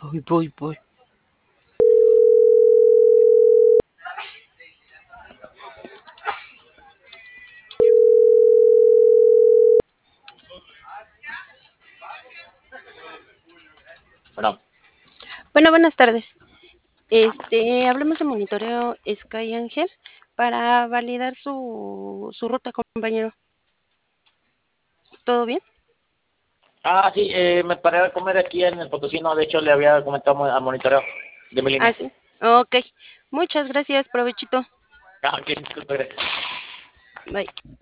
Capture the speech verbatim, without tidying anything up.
Voy, voy, voy. Bueno, Bueno, buenas tardes. Este, hablamos de monitoreo Sky Ángel para validar su, su ruta, compañero. ¿Todo bien? ah, sí, eh, me paré a comer aquí en el Potosino. De hecho, le había comentado al monitoreo de mi Ah, línea. sí. Ok. Muchas gracias, provechito. Ah, ok, disculpe, gracias. Bye.